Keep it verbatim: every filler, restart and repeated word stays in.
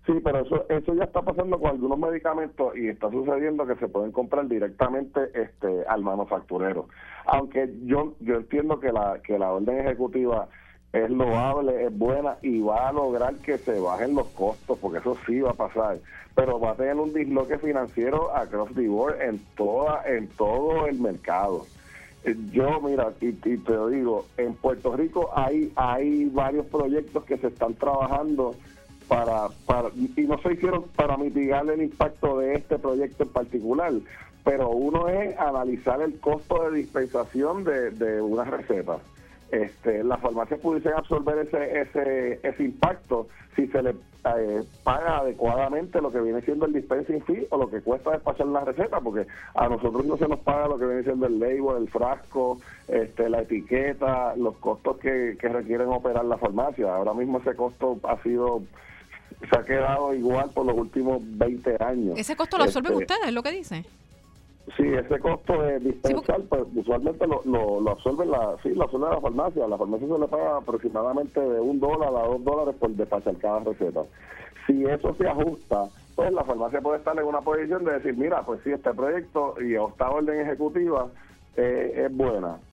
Sí, pero eso eso ya está pasando con algunos medicamentos y está sucediendo que se pueden comprar directamente este al manufacturero. Aunque yo yo entiendo que la que la orden ejecutiva es loable, es buena y va a lograr que se bajen los costos, porque eso sí va a pasar, pero va a tener un disloque financiero across the board en toda en todo el mercado. Yo, mira, y, y te lo digo, en Puerto Rico hay hay varios proyectos que se están trabajando para, para y no se hicieron para mitigar el impacto de este proyecto en particular, pero uno es analizar el costo de dispensación de, de una receta. Este, las farmacias pudiesen absorber ese ese ese impacto si se le eh, paga adecuadamente lo que viene siendo el dispensing fee o lo que cuesta despachar una receta, porque a nosotros no se nos paga lo que viene siendo el label, el frasco, este, la etiqueta, los costos que, que requieren operar la farmacia. Ahora mismo ese costo ha sido se ha quedado igual por los últimos veinte años. ¿Ese costo lo absorben este, ustedes, es lo que dice? Sí, ese costo de dispensar, Sí, pues usualmente lo, lo, lo absorben la, sí, lo absorbe la farmacia. A la farmacia se le paga aproximadamente de un dólar a dos dólares por despachar cada receta. Si eso se ajusta, pues la farmacia puede estar en una posición de decir, mira, pues sí, este proyecto y esta orden ejecutiva eh, es buena,